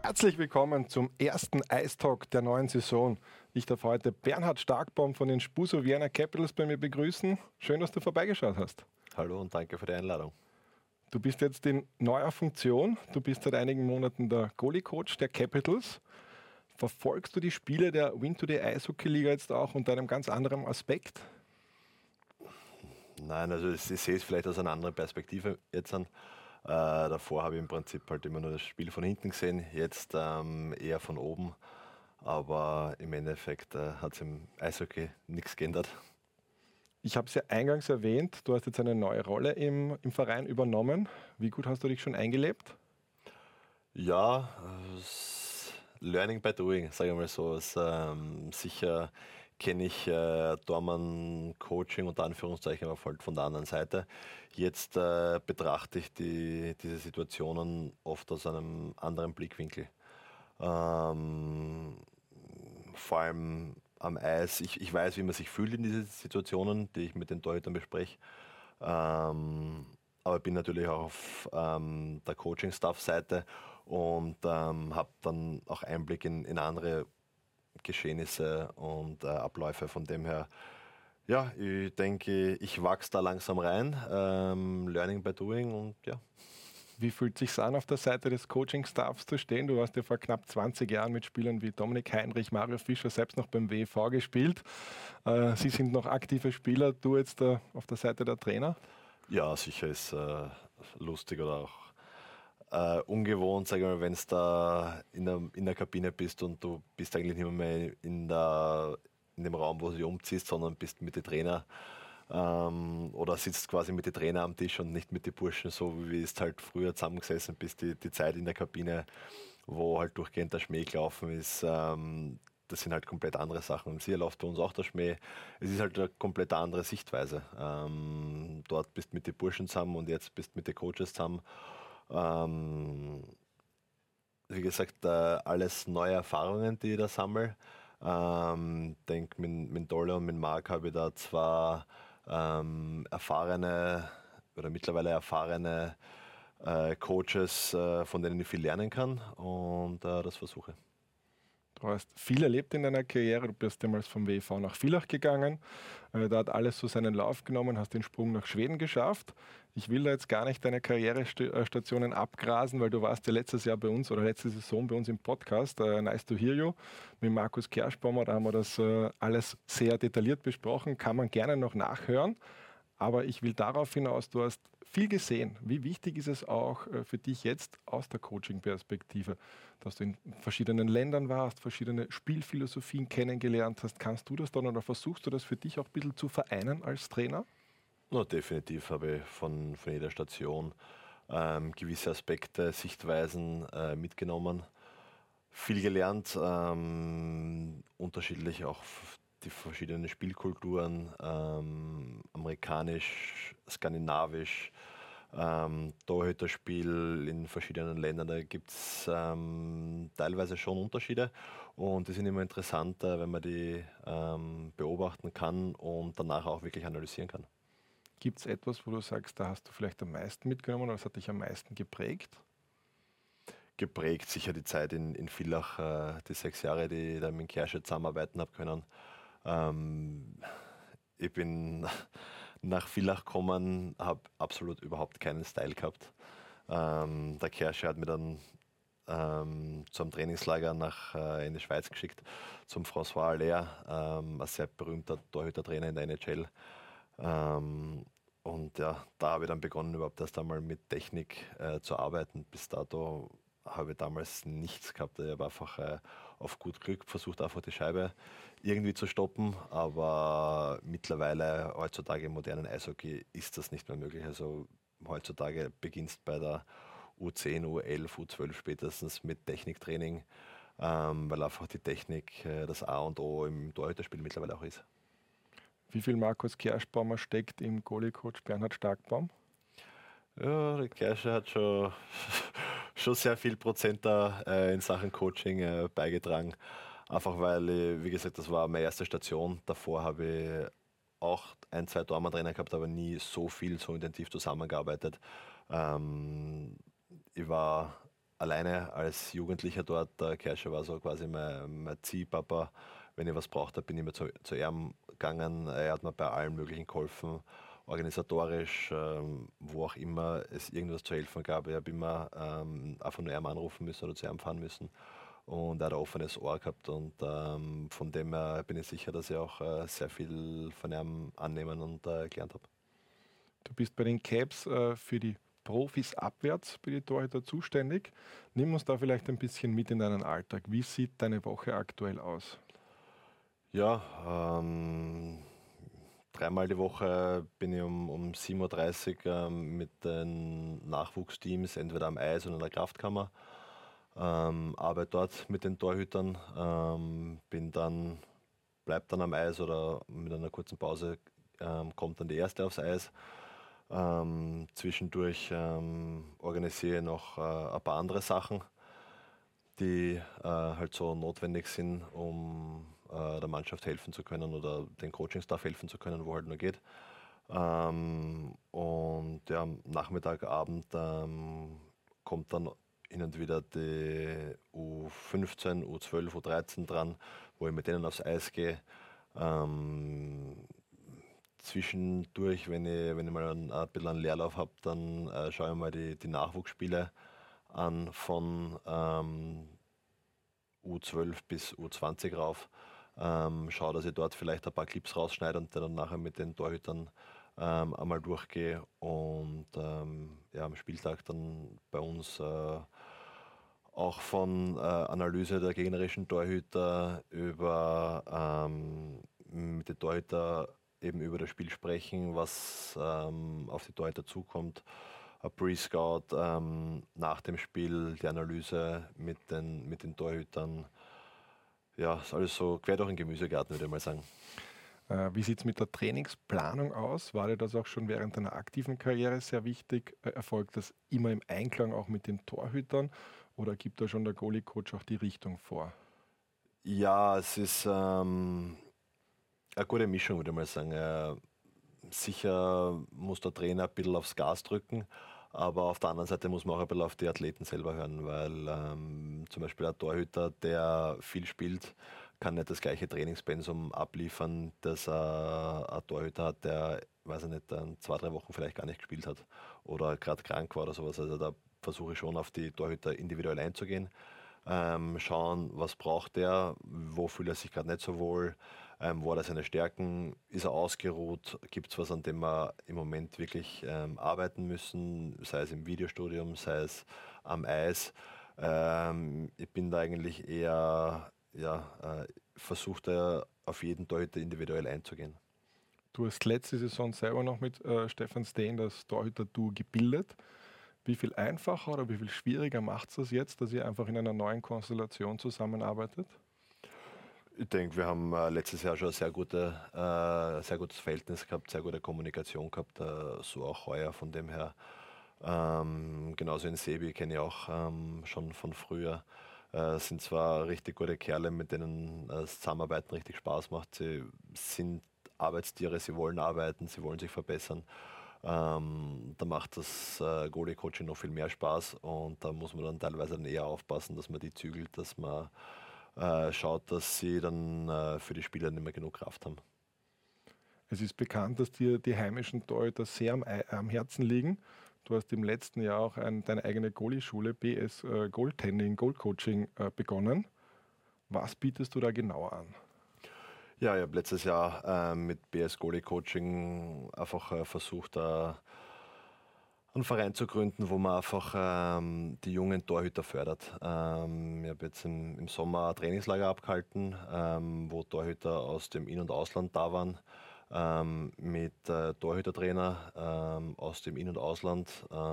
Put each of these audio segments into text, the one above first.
Herzlich willkommen zum ersten Eistalk der neuen Saison. Ich darf heute Bernhard Starkbaum von den Spuso Vienna Capitals bei mir begrüßen. Schön, dass du vorbeigeschaut hast. Hallo und danke für die Einladung. Du bist jetzt in neuer Funktion. Du bist seit einigen Monaten der Goalie-Coach der Capitals. Verfolgst du die Spiele der Win Today Eishockey-Liga jetzt auch unter einem ganz anderen Aspekt? Nein, also ich sehe es vielleicht aus einer anderen Perspektive jetzt an. Davor habe ich im Prinzip halt immer nur das Spiel von hinten gesehen, jetzt eher von oben. Aber im Endeffekt hat es im Eishockey nichts geändert. Ich habe es ja eingangs erwähnt, du hast jetzt eine neue Rolle im Verein übernommen. Wie gut hast du dich schon eingelebt? Ja, Learning by Doing, sage ich mal so. Sicher kenne ich Dormann Coaching unter Anführungszeichen, aber halt von der anderen Seite. Jetzt betrachte ich diese Situationen oft aus einem anderen Blickwinkel. Vor allem am Eis. Ich weiß, wie man sich fühlt in diesen Situationen, die ich mit den Torhütern bespreche. Aber bin natürlich auch auf der Coaching-Staff-Seite und habe dann auch Einblick in andere Geschehnisse und Abläufe. Von dem her, ja, ich denke, ich wachse da langsam rein. Learning by doing und ja. Wie fühlt es sich an, auf der Seite des Coaching-Staffs zu stehen? Du hast ja vor knapp 20 Jahren mit Spielern wie Dominik Heinrich, Mario Fischer selbst noch beim WEV gespielt. Sie sind noch aktive Spieler, du jetzt auf der Seite der Trainer? Ja, sicher ist lustig oder auch ungewohnt, sag ich mal, wenn du da in der Kabine bist und du bist eigentlich nicht mehr in dem Raum, wo du dich umziehst, sondern bist mit den Trainer oder sitzt quasi mit den Trainer am Tisch und nicht mit den Burschen, so wie es halt früher zusammengesessen bist, die Zeit in der Kabine, wo halt durchgehend der Schmäh gelaufen ist. Das sind halt komplett andere Sachen. Sicher läuft bei uns auch der Schmäh. Es ist halt eine komplett andere Sichtweise. Dort bist du mit den Burschen zusammen und jetzt bist du mit den Coaches zusammen. Wie gesagt, alles neue Erfahrungen, die ich da sammle. Denke, mit Dolle und mit Marc habe ich da zwar erfahrene oder mittlerweile erfahrene Coaches, von denen ich viel lernen kann und das versuche. Du hast viel erlebt in deiner Karriere. Du bist damals vom WEV nach Villach gegangen. Da hat alles so seinen Lauf genommen, hast den Sprung nach Schweden geschafft. Ich will da jetzt gar nicht deine Karrierestationen abgrasen, weil du warst ja letztes Jahr bei uns oder letzte Saison bei uns im Podcast Nice to Hear You mit Markus Kerschbaumer. Da haben wir das alles sehr detailliert besprochen. Kann man gerne noch nachhören. Aber ich will darauf hinaus, du hast viel gesehen. Wie wichtig ist es auch für dich jetzt aus der Coaching-Perspektive, dass du in verschiedenen Ländern warst, verschiedene Spielphilosophien kennengelernt hast? Kannst du das dann oder versuchst du das für dich auch ein bisschen zu vereinen als Trainer? No, definitiv habe ich von jeder Station gewisse Aspekte, Sichtweisen mitgenommen. Viel gelernt, unterschiedlich auch die verschiedenen Spielkulturen, amerikanisch, skandinavisch, Torhüterspiel in verschiedenen Ländern, da gibt es teilweise schon Unterschiede und die sind immer interessant, wenn man die beobachten kann und danach auch wirklich analysieren kann. Gibt es etwas, wo du sagst, da hast du vielleicht am meisten mitgenommen oder was hat dich am meisten geprägt? Geprägt sicher die Zeit in Villach, die 6 Jahre, die ich da mit Kersche zusammenarbeiten habe können. Ich bin nach Villach gekommen, habe absolut überhaupt keinen Style gehabt. Der Kersche hat mir dann zum Trainingslager in die Schweiz geschickt, zum François Allaire, ein sehr berühmter Torhüter-Trainer in der NHL. Und ja, da habe ich dann begonnen, überhaupt erst einmal mit Technik zu arbeiten. Bis dato habe ich damals nichts gehabt. Ich habe einfach auf gut Glück versucht, einfach die Scheibe irgendwie zu stoppen. Aber mittlerweile, heutzutage im modernen Eishockey, ist das nicht mehr möglich. Also heutzutage beginnst bei der U10, U11, U12 spätestens mit Techniktraining, weil einfach die Technik das A und O im Torhüterspiel mittlerweile auch ist. Wie viel Markus Kerschbaumer steckt im Goalie-Coach Bernhard Starkbaum? Ja, der Kersche hat schon sehr viel Prozent da in Sachen Coaching beigetragen. Einfach weil, wie gesagt, das war meine erste Station. Davor habe ich auch 1, 2 Tormann-Trainer gehabt, aber nie so intensiv zusammengearbeitet. Ich war alleine als Jugendlicher dort. Der Kerscher war so quasi mein Ziehpapa. Wenn ich was braucht habe, bin ich immer zu ihm gegangen. Er hat mir bei allem Möglichen geholfen, organisatorisch, wo auch immer es irgendwas zu helfen gab. Ich habe immer einfach nur ihm anrufen müssen oder zu ihm fahren müssen. Und er hat ein offenes Ohr gehabt und von dem her bin ich sicher, dass ich auch sehr viel von ihm annehmen und gelernt habe. Du bist bei den Caps für die Profis abwärts, für die Torhüter zuständig. Nimm uns da vielleicht ein bisschen mit in deinen Alltag. Wie sieht deine Woche aktuell aus? Ja, dreimal die Woche bin ich um 7:30 Uhr mit den Nachwuchsteams, entweder am Eis oder in der Kraftkammer. Arbeite dort mit den Torhütern, bleib dann am Eis oder mit einer kurzen Pause kommt dann die erste aufs Eis. Zwischendurch organisiere ich noch ein paar andere Sachen, die halt so notwendig sind, um der Mannschaft helfen zu können oder den Coaching-Staff helfen zu können, wo halt nur geht. Und ja, am Nachmittag, Abend kommt dann hin und wieder die U15, U12, U13 dran, wo ich mit denen aufs Eis gehe. Ähm, Zwischendurch, wenn ich mal ein bisschen einen Leerlauf habe, dann schaue ich mal die Nachwuchsspiele an von U12 bis U20 rauf. Schaue, dass ich dort vielleicht ein paar Clips rausschneide und dann nachher mit den Torhütern einmal durchgehe und ja, am Spieltag dann bei uns auch von Analyse der gegnerischen Torhüter über mit den Torhüter eben über das Spiel sprechen, was auf die Torhüter zukommt. Ein Pre-Scout nach dem Spiel, die Analyse mit den Torhütern. Ja, ist alles so quer durch den Gemüsegarten, würde ich mal sagen. Wie sieht es mit der Trainingsplanung aus? War dir das auch schon während deiner aktiven Karriere sehr wichtig? Erfolgt das immer im Einklang auch mit den Torhütern oder gibt da schon der Goalie-Coach auch die Richtung vor? Ja, es ist eine gute Mischung, würde ich mal sagen. Sicher muss der Trainer ein bisschen aufs Gas drücken, aber auf der anderen Seite muss man auch ein bisschen auf die Athleten selber hören, weil zum Beispiel ein Torhüter, der viel spielt, kann nicht das gleiche Trainingspensum abliefern, das ein Torhüter hat, der, weiß ich nicht, dann 2, 3 Wochen vielleicht gar nicht gespielt hat oder gerade krank war oder sowas. Also da versuche ich schon auf die Torhüter individuell einzugehen, schauen, was braucht der, wo fühlt er sich gerade nicht so wohl, wo hat er seine Stärken, ist er ausgeruht, gibt es was, an dem wir im Moment wirklich arbeiten müssen, sei es im Videostudium, sei es am Eis. Ich bin da eigentlich eher, ja, versucht er auf jeden Torhüter individuell einzugehen. Du hast letzte Saison selber noch mit Stefan Steen das Torhüter-Duo gebildet. Wie viel einfacher oder wie viel schwieriger macht es das jetzt, dass ihr einfach in einer neuen Konstellation zusammenarbeitet? Ich denke, wir haben letztes Jahr schon ein sehr gutes Verhältnis gehabt, sehr gute Kommunikation gehabt, so auch heuer von dem her. Genauso in Sebi kenne ich auch schon von früher. Sind zwar richtig gute Kerle, mit denen das Zusammenarbeiten richtig Spaß macht. Sie sind Arbeitstiere, sie wollen arbeiten, sie wollen sich verbessern. Da macht das Goalie-Coaching noch viel mehr Spaß und da muss man dann teilweise dann eher aufpassen, dass man die zügelt, dass man schaut, dass sie dann für die Spieler nicht mehr genug Kraft haben. Es ist bekannt, dass dir die heimischen Torhüter sehr am Herzen liegen. Du hast im letzten Jahr auch deine eigene Goalie-Schule BS Goaltending, Goalcoaching begonnen. Was bietest du da genau an? Ja, ich habe letztes Jahr mit BS Goalie Coaching einfach versucht, einen Verein zu gründen, wo man einfach die jungen Torhüter fördert. Ich habe jetzt im Sommer ein Trainingslager abgehalten, wo Torhüter aus dem In- und Ausland da waren, mit Torhütertrainer aus dem In- und Ausland.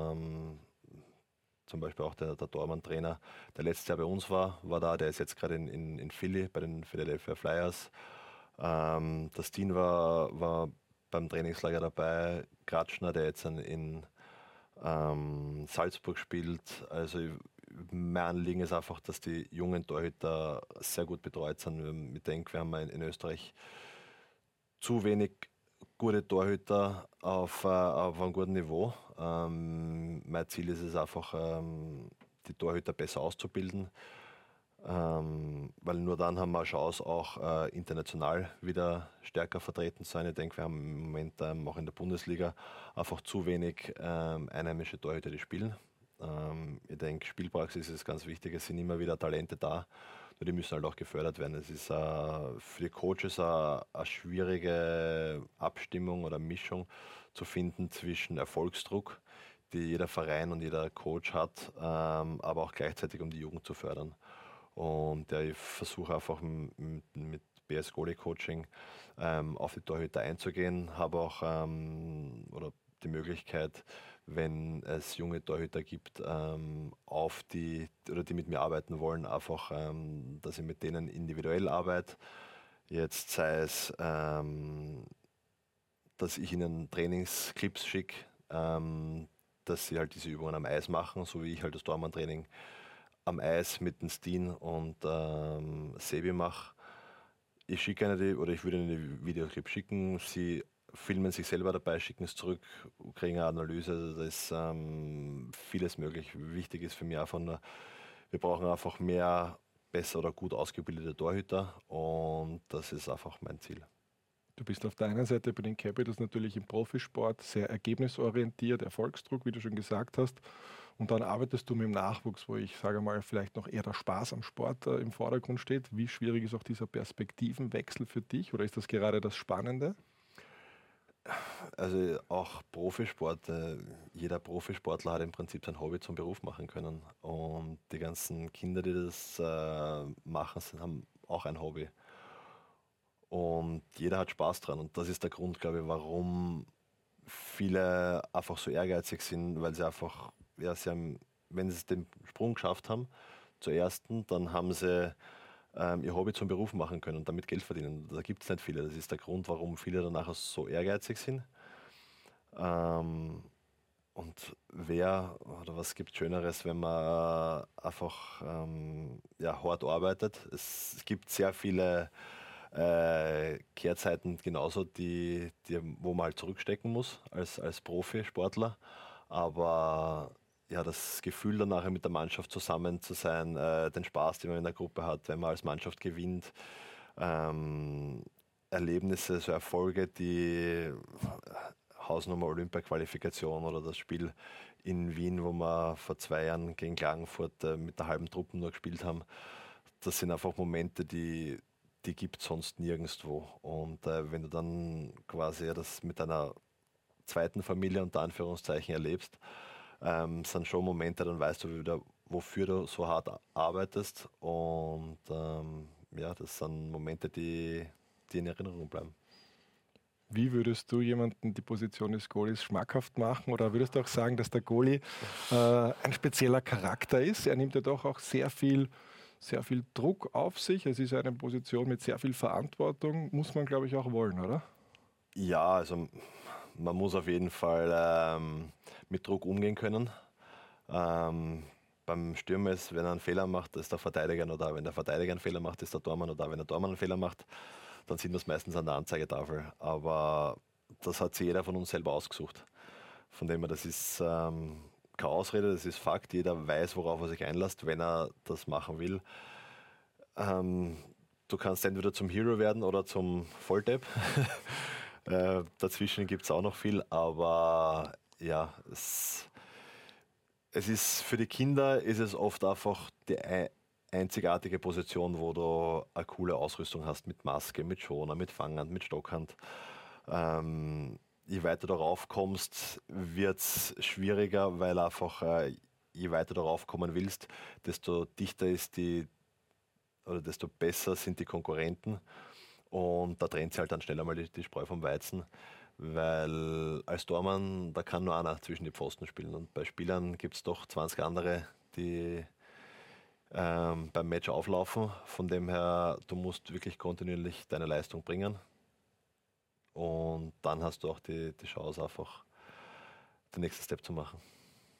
Zum Beispiel auch der Tormann-Trainer, der letztes Jahr bei uns war da, der ist jetzt gerade in Philly bei den Philadelphia Flyers. Das Team war beim Trainingslager dabei, Kratschner, der jetzt in Salzburg spielt. Also mein Anliegen ist einfach, dass die jungen Torhüter sehr gut betreut sind. Ich denke, wir haben in Österreich zu wenig gute Torhüter auf einem guten Niveau. Mein Ziel ist es einfach, die Torhüter besser auszubilden, weil nur dann haben wir eine Chance, auch international wieder stärker vertreten zu sein. Ich denke, wir haben im Moment auch in der Bundesliga einfach zu wenig einheimische Torhüter, die spielen. Ich denke, Spielpraxis ist ganz wichtig. Es sind immer wieder Talente da, nur die müssen halt auch gefördert werden. Es ist für die Coaches eine schwierige Abstimmung oder Mischung zu finden zwischen Erfolgsdruck, die jeder Verein und jeder Coach hat, aber auch gleichzeitig um die Jugend zu fördern. Und ja, ich versuche einfach mit BS Goalie Coaching auf die Torhüter einzugehen, habe auch oder die Möglichkeit, wenn es junge Torhüter gibt, auf die oder die mit mir arbeiten wollen, einfach, dass ich mit denen individuell arbeite. Jetzt sei es, dass ich ihnen Trainingsclips schicke, dass sie halt diese Übungen am Eis machen, so wie ich halt das Tormann-Training am Eis mit den Steen und Sebi mache. Ich schicke ihnen die, oder ich würde ihnen die Videoclip schicken, sie filmen sich selber dabei, schicken es zurück, kriegen eine Analyse. Also da ist vieles möglich. Wichtig ist für mich einfach nur, wir brauchen einfach mehr besser oder gut ausgebildete Torhüter und das ist einfach mein Ziel. Du bist auf der einen Seite bei den Capitals natürlich im Profisport sehr ergebnisorientiert, Erfolgsdruck, wie du schon gesagt hast. Und dann arbeitest du mit dem Nachwuchs, wo ich sage mal, vielleicht noch eher der Spaß am Sport im Vordergrund steht. Wie schwierig ist auch dieser Perspektivenwechsel für dich oder ist das gerade das Spannende? Also auch Profisport, jeder Profisportler hat im Prinzip sein Hobby zum Beruf machen können. Und die ganzen Kinder, die das machen, haben auch ein Hobby. Und jeder hat Spaß dran. Und das ist der Grund, glaube ich, warum viele einfach so ehrgeizig sind, weil sie einfach, ja, wenn sie den Sprung geschafft haben zur ersten, dann haben sie ihr Hobby zum Beruf machen können und damit Geld verdienen. Da gibt es nicht viele. Das ist der Grund, warum viele danach so ehrgeizig sind. Ähm, und wer oder was gibt Schöneres, wenn man einfach ja, hart arbeitet? Es gibt sehr viele Kehrzeiten genauso, wo man halt zurückstecken muss als Profisportler. Aber ja, das Gefühl danach mit der Mannschaft zusammen zu sein, den Spaß, den man in der Gruppe hat, wenn man als Mannschaft gewinnt, ähm, Erlebnisse, so Erfolge, die Hausnummer Olympia-Qualifikation oder das Spiel in Wien, wo wir vor 2 Jahren gegen Klagenfurt mit der halben Truppe nur gespielt haben. Das sind einfach Momente, die gibt es sonst nirgendwo. Und wenn du dann quasi das mit deiner zweiten Familie unter Anführungszeichen erlebst, sind schon Momente, dann weißt du wieder, wofür du so hart arbeitest. Und ja, das sind Momente, die in Erinnerung bleiben. Wie würdest du jemanden die Position des Goalies schmackhaft machen? Oder würdest du auch sagen, dass der Goalie ein spezieller Charakter ist? Er nimmt ja doch auch sehr viel Druck auf sich. Es ist eine Position mit sehr viel Verantwortung. Muss man, glaube ich, auch wollen, oder? Ja, also man muss auf jeden Fall mit Druck umgehen können. Beim Stürmer ist, wenn er einen Fehler macht, ist der Verteidiger noch da. Wenn der Verteidiger einen Fehler macht, ist der Tormann noch da. Wenn der Tormann einen Fehler macht, dann sieht man es meistens an der Anzeigetafel. Aber das hat sich jeder von uns selber ausgesucht. Von dem her, das ist keine Ausrede, das ist Fakt. Jeder weiß, worauf er sich einlässt, wenn er das machen will. Du kannst entweder zum Hero werden oder zum Volldepp. Dazwischen gibt es auch noch viel, aber ja, es ist für die Kinder ist es oft einfach die einzigartige Position, wo du eine coole Ausrüstung hast mit Maske, mit Schoner, mit Fanghand, mit Stockhand. Je weiter du raufkommst, wird es schwieriger, weil einfach je weiter du raufkommen willst, desto dichter ist oder desto besser sind die Konkurrenten. Und da trennt sich halt dann schneller mal die Spreu vom Weizen, weil als Tormann, da kann nur einer zwischen die Pfosten spielen. Und bei Spielern gibt es doch 20 andere, die beim Match auflaufen. Von dem her, du musst wirklich kontinuierlich deine Leistung bringen. Und dann hast du auch die Chance, einfach den nächsten Step zu machen.